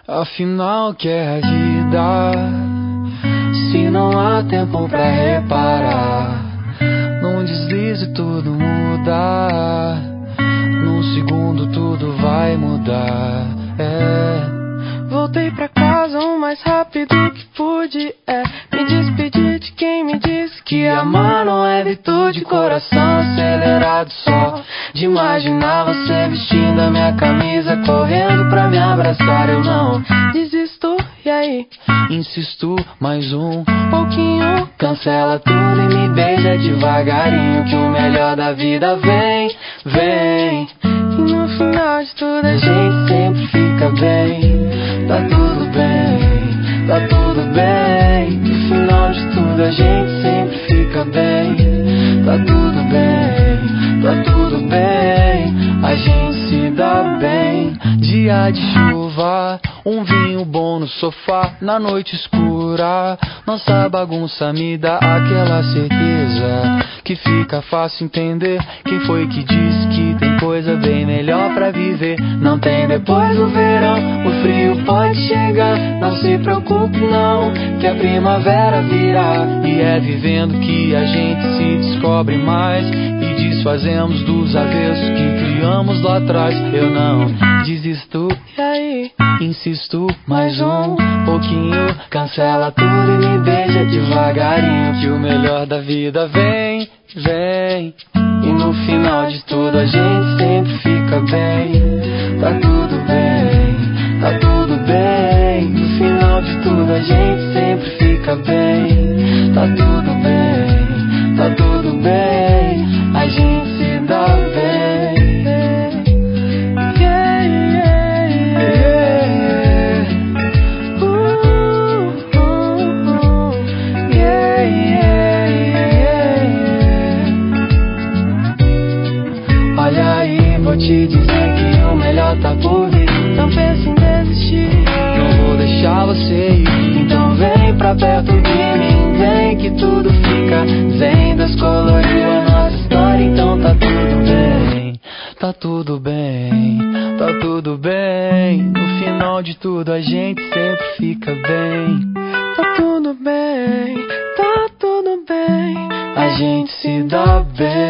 Afinal, que é a vida, se não há tempo pra reparar? Num deslize tudo muda, num segundo tudo vai mudar. Voltei pra casa o mais rápido que pude. Me despedi de quem me disse que amar não é virtude. Coração acelerado só de imaginar você vestindo a minha camisa, correndo pra me abraçar. Eu não desisto, e aí? Insisto mais um pouquinho. Cancela tudo e me beija devagarinho, que o melhor da vida vem, vem. E no final de tudo a gente sempre fica bem. Tá tudo bem, tá tudo bem. No final de tudo a gente sempre fica bem. Tá tudo bem, tá tudo bem. A gente se dá bem. Dia de chuva, um vinho bom no sofá, na noite escura, nossa bagunça me dá aquela certeza que fica fácil entender quem foi que disse que tem coisa bem melhor pra viver. Não tem depois do verão, o frio pode chegar. Não se preocupe não, que a primavera virá. E é vivendo que a gente se descobre mais e desfazemos dos avessos que criamos lá atrás. Eu não desisto, e aí? Insisto mais um pouquinho. Cancela tudo e me beija devagarinho, que o melhor da vida vem, vem. E no final de tudo a gente sempre fica bem. Tá tudo bem, tá tudo bem. No final de tudo a gente sempre fica bem. Tá tudo bem, tá tudo bem. A gente se dá bem. Vou te dizer que o melhor tá por vir. Não pense em desistir, não vou deixar você ir. Então vem pra perto de mim, vem que tudo fica zen. Descoloriu a nossa história, então tá tudo bem. Tá tudo bem, tá tudo bem. No final de tudo a gente sempre fica bem. Tá tudo bem, tá tudo bem. A gente se dá bem.